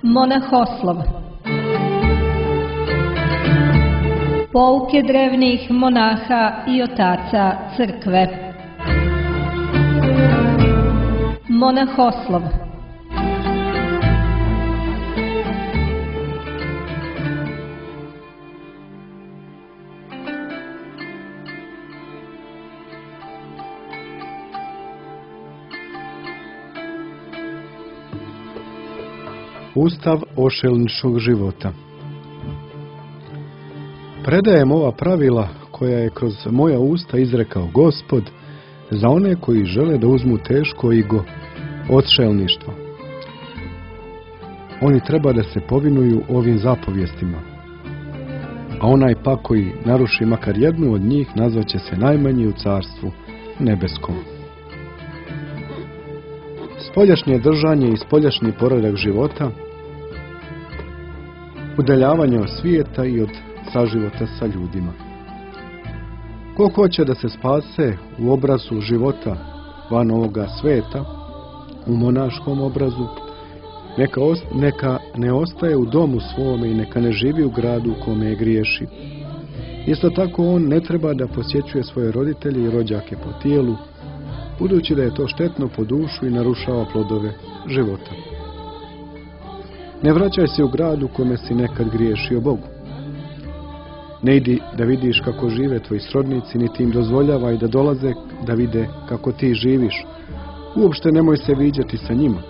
Monahoslov. Pouke drevnih monaha i otaca crkve. Monahoslov. Ustav ošelničkog života. Predajem ova pravila koja je kroz moja usta izrekao Gospod za one koji žele da uzmu teško igo odšelništva. Oni treba da se povinuju ovim zapovjestima, a onaj pak koji naruši makar jednu od njih nazvaće se najmanji u carstvu nebeskom. Spoljašnje držanje i spoljašnji poredak života, udaljavanje od svijeta i od saživota sa ljudima. Ko hoće da se spase u obrazu života van ovoga sveta, u monaškom obrazu, neka ne ostaje u domu svome i neka ne živi u gradu u kome je griješi. Isto tako on ne treba da posjećuje svoje roditelje i rođake po tijelu, budući da je to štetno po dušu i narušava plodove života. Ne vraćaj se u grad u kome si nekad griješio Bogu. Ne idi da vidiš kako žive tvoji srodnici, niti im dozvoljavaj da dolaze da vide kako ti živiš. Uopšte nemoj se viđati sa njima.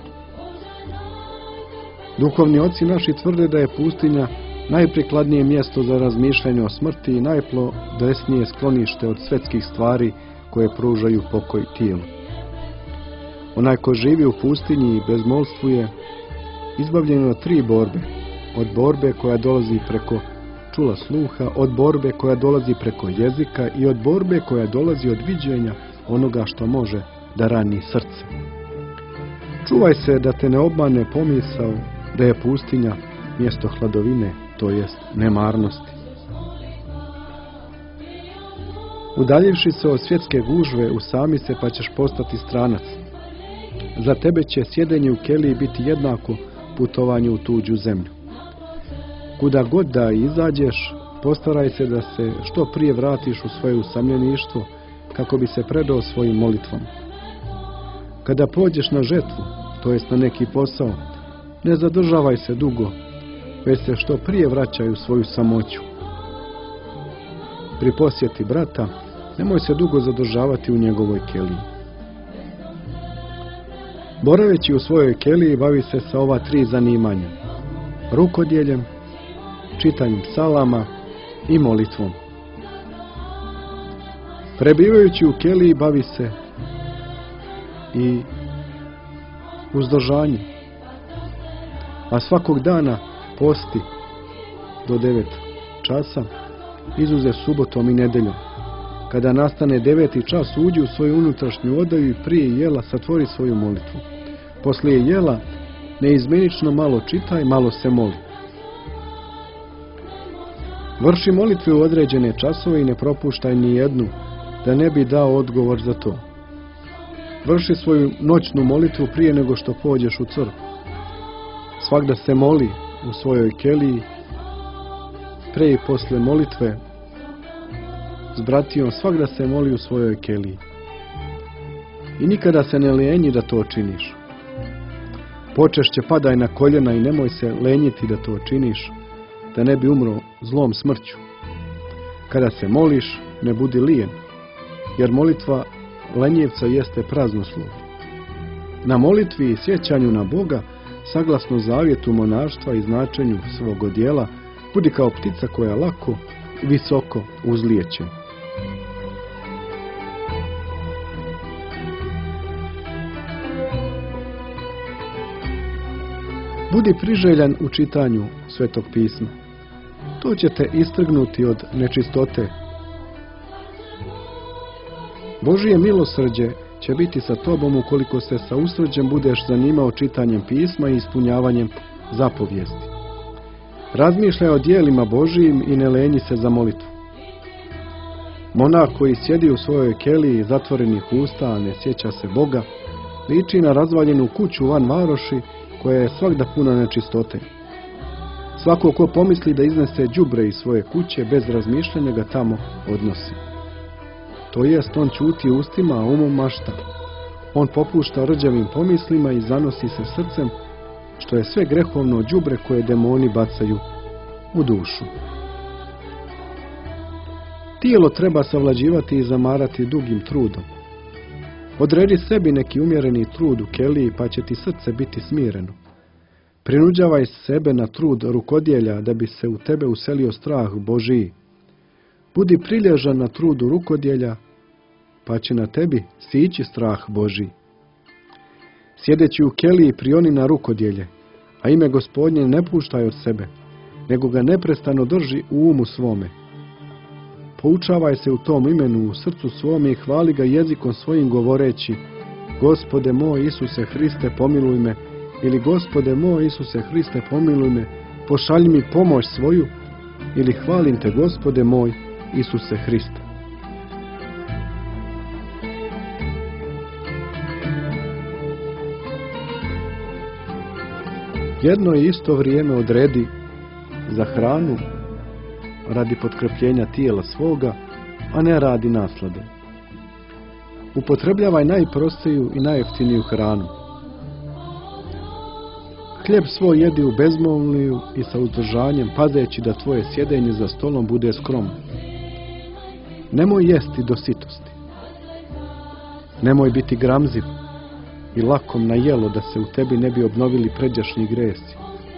Duhovni oci naši tvrde da je pustinja najprikladnije mjesto za razmišljanje o smrti i najplodesnije sklonište od svetskih stvari koje pružaju pokoj tijelu. Onaj ko živi u pustinji i bezmolstvuje izbavljen od 3 borbe. Od borbe koja dolazi preko čula sluha, od borbe koja dolazi preko jezika i od borbe koja dolazi od viđenja onoga što može da rani srce. Čuvaj se da te ne obmane pomisao da je pustinja mjesto hladovine, to jest nemarnosti. Udaljivši se od svjetske gužve, usami se pa ćeš postati stranac. Za tebe će sjedenje u keliji biti jednako putovanju u tuđu zemlju. Kuda god da izađeš, postaraj se da se što prije vratiš u svoje usamljeništvo kako bi se predao svojim molitvom. Kada pođeš na žetvu, to jest na neki posao, ne zadržavaj se dugo, već se što prije vraćaj u svoju samoću. Pri posjeti brata, nemoj se dugo zadržavati u njegovoj keliji. Boraveći u svojoj keliji, bavi se sa ova 3 zanimanja: rukodjeljem, čitanjem psalama i molitvom. Prebivajući u keliji, bavi se i uzdržanjem, a svakog dana posti do 9 časa, izuzev subotom i nedeljom. Kada nastane 9. čas, uđi u svoju unutrašnju odaju i prije jela satvori svoju molitvu. Poslije jela neizmjenično malo čitaj, malo se moli. Vrši molitve u određene časove i ne propuštaj ni jednu, da ne bi dao odgovor za to. Vrši svoju noćnu molitvu prije nego što pođeš u crkvu. Svagda se moli u svojoj keliji, pre i posle molitve s bratijom, svagda se moli u svojoj keliji. I nikada se ne lenji da to činiš. Počešće padaj na koljena i nemoj se lenjiti da to činiš, da ne bi umro zlom smrću. Kada se moliš, ne budi lijen, jer molitva lenjivca jeste praznoslov. Na molitvi i sjećanju na Boga, saglasno zavjetu monaštva i značenju svog odjela, budi kao ptica koja lako, visoko uzlijeće. Budi priželjan u čitanju Svetog pisma. To će te istrgnuti od nečistote. Božije milosrđe će biti sa tobom ukoliko se sa usrđem budeš zanimao čitanjem pisma i ispunjavanjem zapovijesti. Razmišljaj o djelima Božijim i ne lenji se za molitvu. Monah koji sjedi u svojoj keliji zatvorenih usta, a ne sjeća se Boga, liči na razvaljenu kuću van varoši koja je svagda puna nečistote. Svako ko pomisli da iznese đubre iz svoje kuće, bez razmišljanja ga tamo odnosi. To jest, on ćuti ustima, a umom mašta. On popušta rđavim pomislima i zanosi se srcem, što je sve grehovno đubre koje demoni bacaju u dušu. Tijelo treba savlađivati i zamarati dugim trudom. Odredi sebi neki umjereni trud u keliji, pa će ti srce biti smireno. Prinuđavaj sebe na trud rukodjelja, da bi se u tebe uselio strah Božiji. Budi prilježan na trudu rukodjelja, pa će na tebi sići strah Božiji. Sjedeći u keliji prioni na rukodjelje, a ime Gospodnje ne puštaj od sebe, nego ga neprestano drži u umu svome. Poučavaj se u tom imenu u srcu svome i hvali ga jezikom svojim govoreći: Gospode moj Isuse Hriste, pomiluj me, ili Gospode moj Isuse Hriste, pomiluj me, pošalji mi pomoć svoju, ili hvalim te Gospode moj Isuse Hriste. Jedno i isto vrijeme odredi za hranu radi potkrepljenja tijela svoga, a ne radi naslade. Upotrebljavaj najprostiju i najjeftiniju hranu. Hljeb svoj jedi u bezmolniju i sa uzdržanjem, pazeći da tvoje sjedenje za stolom bude skromno. Nemoj jesti do sitosti. Nemoj biti gramziv i lakom na jelo, da se u tebi ne bi obnovili pređašnji gresi.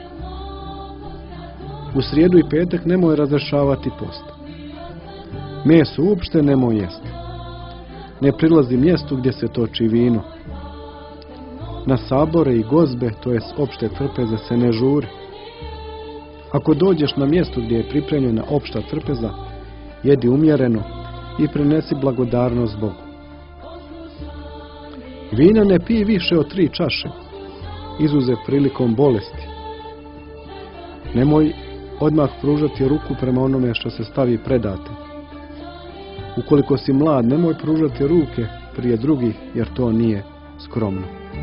U srijedu i petak nemoj razrešavati post. Meso uopšte nemoj jesti. Ne prilazi mjestu gdje se toči vino. Na sabore i gozbe, to jest opšte trpeze, se ne žuri. Ako dođeš na mjesto gdje je pripremljena opšta trpeza, jedi umjereno i prinesi blagodarnost Bogu. Vina ne pij više od 3 čaše, izuzev prilikom bolesti. Nemoj odmah pružati ruku prema onome što se stavi predate. Ukoliko si mlad, nemoj pružati ruke prije drugih, jer to nije skromno.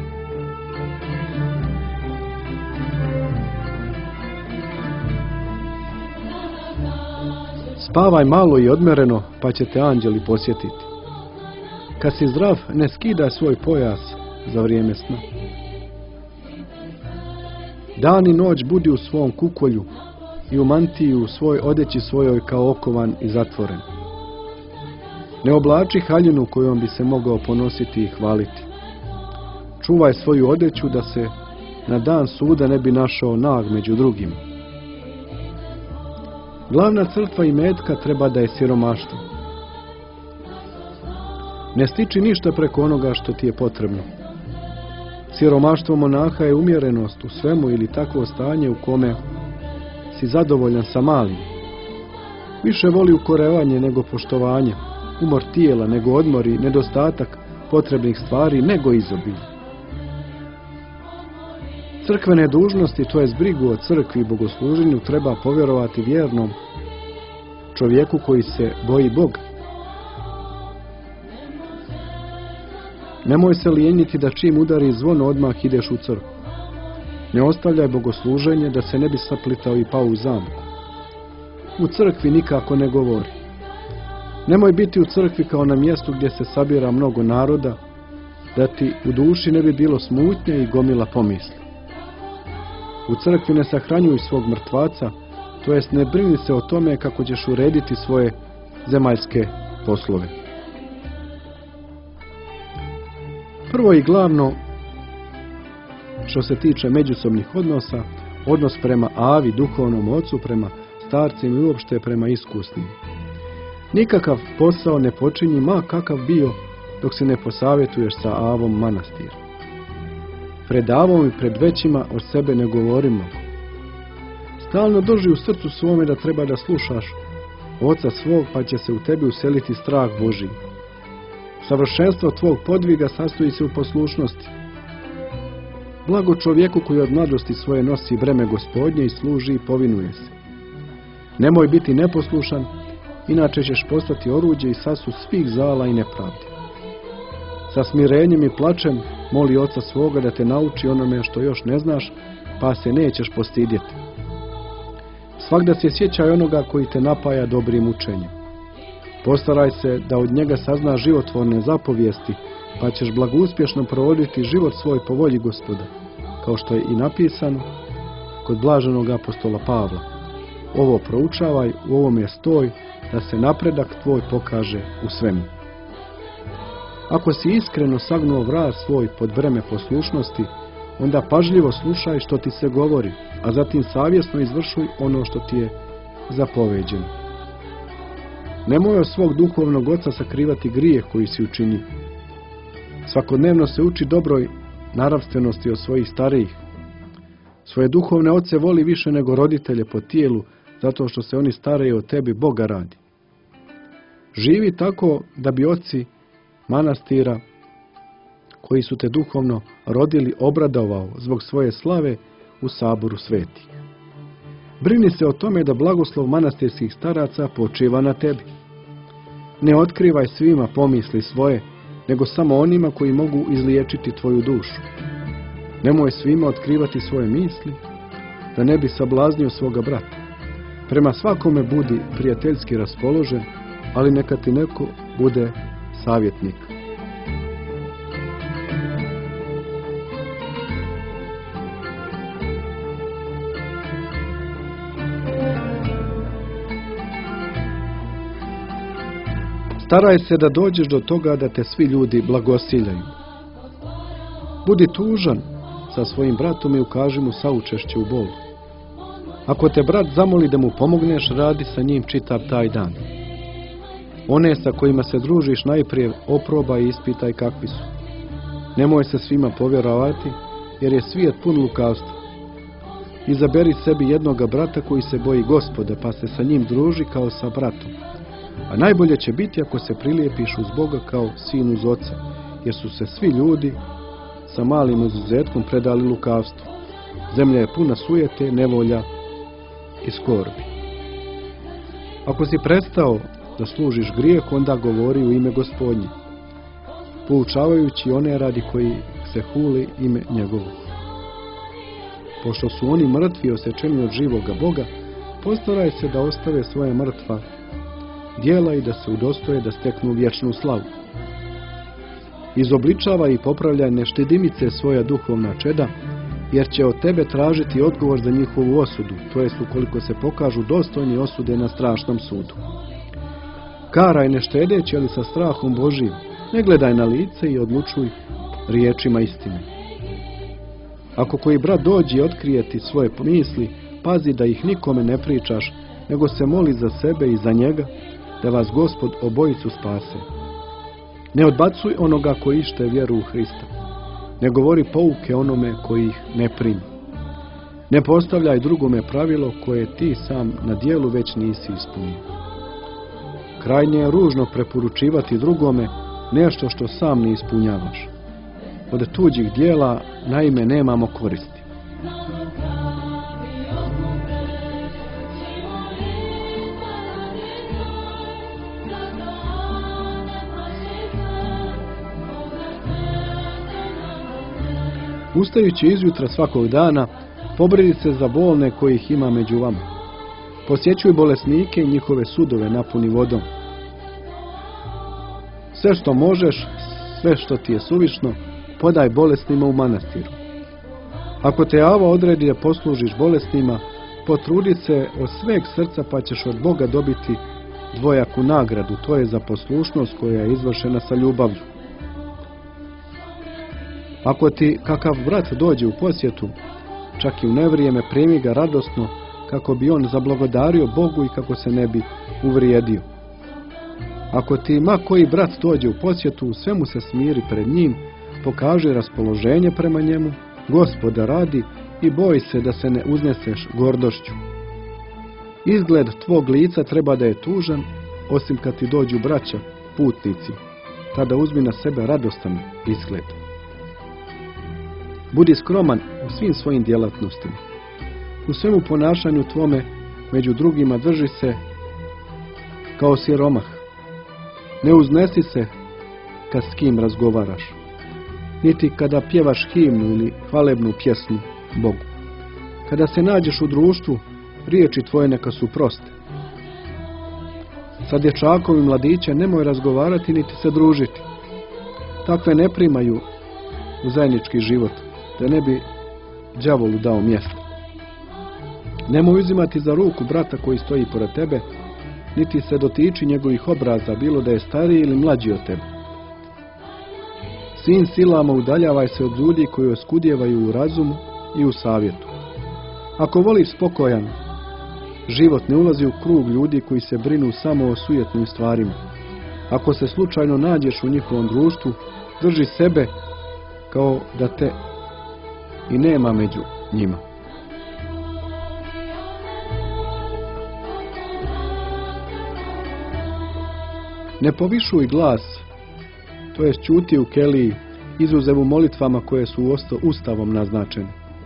Spavaj malo i odmereno, pa će te anđeli posjetiti. Kad si zdrav, ne skidaj svoj pojas za vrijeme sna. Dan i noć budi u svom kukolju i u mantiju svoj odeći svojoj kao okovan i zatvoren. Ne oblači haljinu kojom bi se mogao ponositi i hvaliti. Čuvaj svoju odeću da se na dan suda ne bi našao nag među drugima. Glavna crkva imetka treba da je siromaštvo. Ne stiči ništa preko onoga što ti je potrebno. Siromaštvo monaha je umjerenost u svemu ili takvo stanje u kome si zadovoljan sa malim. Više voli ukorevanje nego poštovanje, umor tijela nego odmor i nedostatak potrebnih stvari nego izobilje. Crkvene dužnosti, to jest brigu o crkvi i bogosluženju, treba povjerovati vjernom čovjeku koji se boji Boga. Nemoj se lijeniti da čim udari zvon odmah ideš u crkvu. Ne ostavljaj bogosluženje da se ne bi saplitao i pao u zamku. U crkvi nikako ne govori. Nemoj biti u crkvi kao na mjestu gdje se sabira mnogo naroda, da ti u duši ne bi bilo smutnje i gomila pomisli. U crkvi ne sahranjuj svog mrtvaca, to jest ne brini se o tome kako ćeš urediti svoje zemaljske poslove. Prvo i glavno, što se tiče međusobnih odnosa, odnos prema Avi, duhovnom ocu, prema starcima i uopšte prema iskusnim. Nikakav posao ne počinji, ma kakav bio, dok se ne posavjetuješ sa Avom manastira. Pred Avom i pred većima od sebe ne govorimo. Stalno drži u srcu svome da treba da slušaš Oca svog, pa će se u tebi useliti strah Božji. Savršenstvo tvog podviga sastoji se u poslušnosti. Blago čovjeku koji od mladosti svoje nosi breme Gospodnje i služi i povinuje se. Nemoj biti neposlušan, inače ćeš postati oruđe i sasud svih zala i nepravdi. Sa smirenjem i plačem Moli oca svoga da te nauči onome što još ne znaš, pa se nećeš postidjeti. Svagda se sjećaj onoga koji te napaja dobrim učenjem. Postaraj se da od njega saznaš životvorne zapovijesti, pa ćeš blagouspješno provoditi život svoj po volji Gospoda, kao što je i napisano kod blaženog apostola Pavla. Ovo proučavaj, u ovome stoj, da se napredak tvoj pokaže u svemu. Ako si iskreno sagnuo vrat svoj pod breme poslušnosti, onda pažljivo slušaj što ti se govori, a zatim savjesno izvršuj ono što ti je zapoveđeno. Nemoj od svog duhovnog oca sakrivati grijeh koji si učinio. Svakodnevno se uči dobroj naravstvenosti od svojih starijih. Svoje duhovne oce voli više nego roditelje po tijelu, zato što se oni staraju o tebi Boga radi. Živi tako da bi oci manastira koji su te duhovno rodili obradovao zbog svoje slave u saboru svetih. Brini se o tome da blagoslov manastirskih staraca počiva na tebi. Ne otkrivaj svima pomisli svoje, nego samo onima koji mogu izliječiti tvoju dušu. Nemoj svima otkrivati svoje misli, da ne bi sablaznio svoga brata. Prema svakome budi prijateljski raspoložen, ali neka ti neko bude savjetnik. Staraj se da dođeš do toga da te svi ljudi blagosiljaju. Budi tužan sa svojim bratom i ukaži mu saučešće u bolu. Ako te brat zamoli da mu pomogneš, radi sa njim čitav taj dan. One sa kojima se družiš najprije oprobaj i ispitaj kakvi su. Nemoj se svima povjerovati, jer je svijet pun lukavstva. Izaberi sebi jednoga brata koji se boji Gospoda, pa se sa njim druži kao sa bratom. A najbolje će biti ako se prilijepiš uz Boga kao sin uz oca, jer su se svi ljudi sa malim izuzetkom predali lukavstvu. Zemlja je puna sujete, nevolja i skorbi. Ako si prestao da služiš grijeh, onda govori u ime Gospodnje, poučavajući one radi koji se huli ime njegovo. Pošto su oni mrtvi osečeni od živoga Boga, postaraj se da ostave svoje mrtva djela i da se udostoje da steknu vječnu slavu. Izobličavaj i popravljaj neštedimice svoja duhovna čeda, jer će od tebe tražiti odgovor za njihovu osudu, to jest ukoliko se pokažu dostojni osude na strašnom sudu. Karaj ne štedeći, ali sa strahom Božijim, ne gledaj na lice i odlučuj riječima istine. Ako koji brat dođe i otkrije ti svoje misli, pazi da ih nikome ne pričaš, nego se moli za sebe i za njega, da vas Gospod obojicu spase. Ne odbacuj onoga koji ište vjeru u Hrista. Ne govori pouke onome koji ih ne primi. Ne postavljaj drugome pravilo koje ti sam na dijelu već nisi ispunio. Krajnje je ružno preporučivati drugome nešto što sam ne ispunjavaš. Od tuđih dijela naime nemamo koristi. Ustajući izjutra svakog dana, pobridi se za bolne kojih ima među vama. Posjećuj bolesnike i njihove sudove napuni vodom. Sve što možeš, sve što ti je suvišno, podaj bolesnima u manastiru. Ako te Ava odredi da poslužiš bolesnima, potrudi se od sveg srca pa ćeš od Boga dobiti dvojaku nagradu, to je za poslušnost koja je izvršena sa ljubavlju. Ako ti kakav brat dođe u posjetu, čak i u nevrijeme, primi ga radosno, kako bi on zablagodario Bogu i kako se ne bi uvrijedio. Ako ti ma koji brat dođe u posjetu, u svemu se smiri pred njim, pokaži raspoloženje prema njemu, Gospoda radi i boj se da se ne uzneseš gordošću. Izgled tvog lica treba da je tužan, osim kad ti dođu braća, putnici, tada uzmi na sebe radostan izgled. Budi skroman u svim svojim djelatnostima. U svemu ponašanju tvome među drugima drži se kao siromah. Ne uznesi se kad s kim razgovaraš. niti kada pjevaš himnu ili hvalebnu pjesmu Bogu. Kada se nađeš u društvu, riječi tvoje neka su proste. Sa dječakom i mladićem nemoj razgovarati niti se družiti. Takve ne primaju u zajednički život, da ne bi đavolu dao mjesto. Nemoj uzimati za ruku brata koji stoji pored tebe, niti se dotiči njegovih obraza, bilo da je stariji ili mlađi od tebe. Svim silama udaljavaj se od ljudi koji oskudijevaju u razumu i u savjetu. Ako voliš spokojan život, ne ulazi u krug ljudi koji se brinu samo o sujetnim stvarima. Ako se slučajno nađeš u njihovom društvu, drži sebe kao da te i nema među njima. Ne povišuj glas, to jest ćuti u keliji, izuzev u molitvama koje su Ustavom naznačene.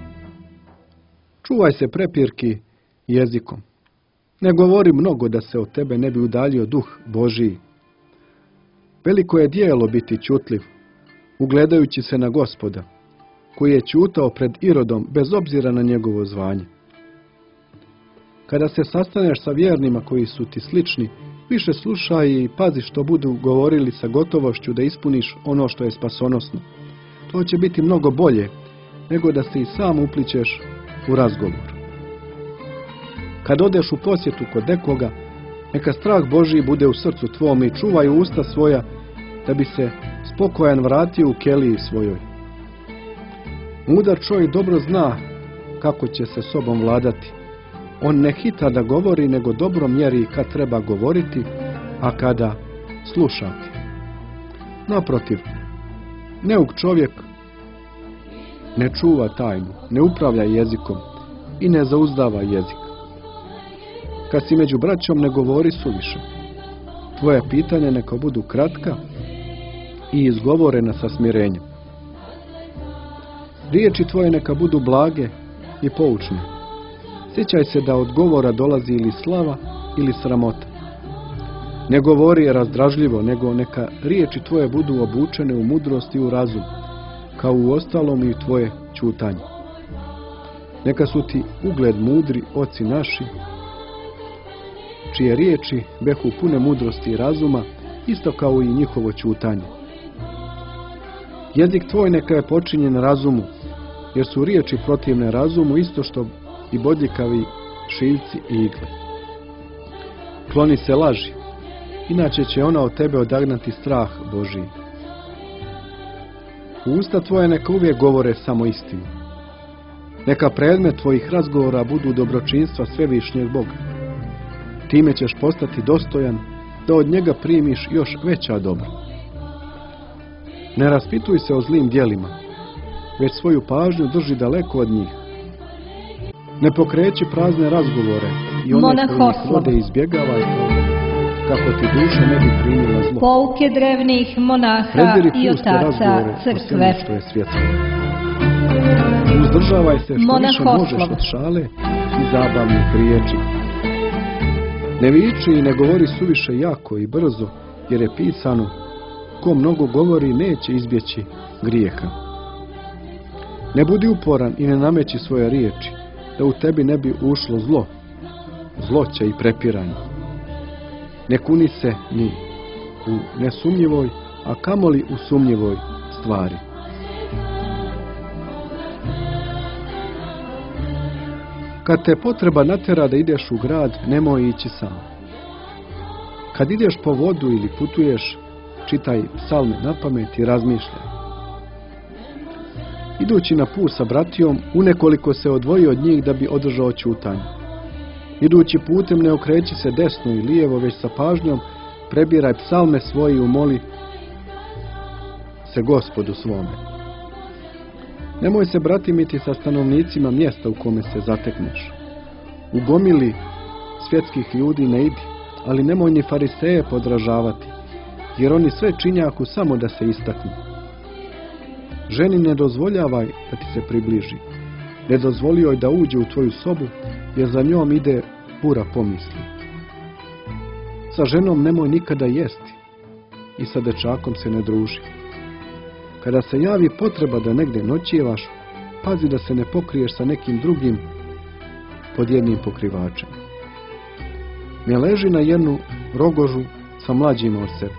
Čuvaj se prepirki jezikom. Ne govori mnogo da se od tebe ne bi udaljio duh Božiji. Veliko je dijelo biti ćutljiv, ugledajući se na Gospoda, koji je ćutao pred Irodom bez obzira na njegovo zvanje. Kada se sastaneš sa vjernima koji su ti slični, više slušaj i pazi što budu govorili sa gotovošću da ispuniš ono što je spasonosno. To će biti mnogo bolje nego da se i sam uplićeš u razgovor. Kad odeš u posjetu kod nekoga, neka strah Božji bude u srcu tvom i čuvaj usta svoja da bi se spokojan vratio u keliji svojoj. Mudar čovjek dobro zna kako će se sobom vladati. On ne hita da govori, nego dobro mjeri kad treba govoriti, a kada slušati. Naprotiv, neuk čovjek ne čuva tajnu, ne upravlja jezikom i ne zauzdava jezik. Kad si među braćom, ne govori suviše. Tvoja pitanja neka budu kratka i izgovorena sa smirenjem. Riječi tvoje neka budu blage i poučne. Sjećaj se da od govora dolazi ili slava ili sramota. Ne govori razdražljivo, nego neka riječi tvoje budu obučene u mudrost i u razum, kao u ostalom i u tvoje ćutanje. Neka su ti ugled mudri oci naši, čije riječi behu pune mudrosti i razuma, isto kao i njihovo ćutanje. Jezik tvoj neka je počinjen razumu, jer su riječi protivne razumu isto što i bodljikavi šiljci i igle. Kloni se laži, inače će ona od tebe odagnati strah Božiji. Usta tvoje neka uvijek govore samo istinu. Neka predmet tvojih razgovora budu dobročinstva svevišnjeg Boga. Time ćeš postati dostojan da od njega primiš još veća dobra. Ne raspituj se o zlim djelima, već svoju pažnju drži daleko od njih. Ne pokreći prazne razgovore i one koji ih vode izbjegavaj, kako ti duša ne bi primila zlo. Pouke drevnih monaha i otaca crkve. Što je svjetlo. Uzdržavaj se što više možeš od šale i zabavnih riječi. Ne viči i ne govori suviše jako i brzo, jer je pisano: ko mnogo govori neće izbjeći grijeha. Ne budi uporan i ne nameći svoje riječi, da u tebi ne bi ušlo zlo, zloće i prepiranje. Ne kuni se ni u nesumnjivoj, a kamoli u sumnjivoj stvari. Kad te potreba natjera da ideš u grad, nemoj ići sam. Kad ideš po vodu ili putuješ, čitaj psalme napamet i razmišljaj. Idući na put sa bratijom, unekoliko se odvoji od njih da bi održao ćutanje. Idući putem ne okreći se desno i lijevo, već sa pažnjom prebiraj psalme svoje i umoli se Gospodu svome. Nemoj se bratimiti sa stanovnicima mjesta u kome se zatekneš. U gomili svjetskih ljudi ne idi, ali nemoj ni fariseje podražavati, jer oni sve činjaku samo da se istaknu. Ženi ne dozvoljavaj da ti se približi. Ne dozvoli joj da uđe u tvoju sobu, jer za njom ide bura pomisli. Sa ženom nemoj nikada jesti i sa dečakom se ne druži. Kada se javi potreba da negde noćijevaš, pazi da se ne pokriješ sa nekim drugim pod jednim pokrivačem. Ne leži na jednu rogožu sa mlađima od sebe.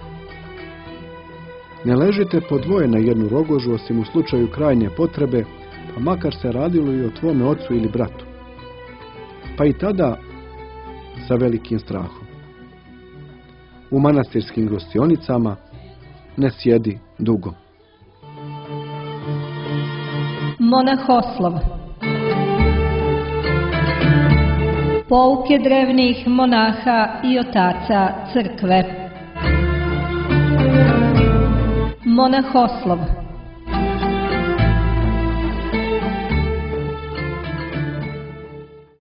Ne ležite po dvoje na jednu rogožu, osim u slučaju krajnje potrebe, pa makar se radilo i o tvome ocu ili bratu. Pa i tada sa velikim strahom. U manastirskim gostionicama ne sjedi dugo. Monahoslov. Pouke drevnih monaha i otaca crkve. Monahoslov.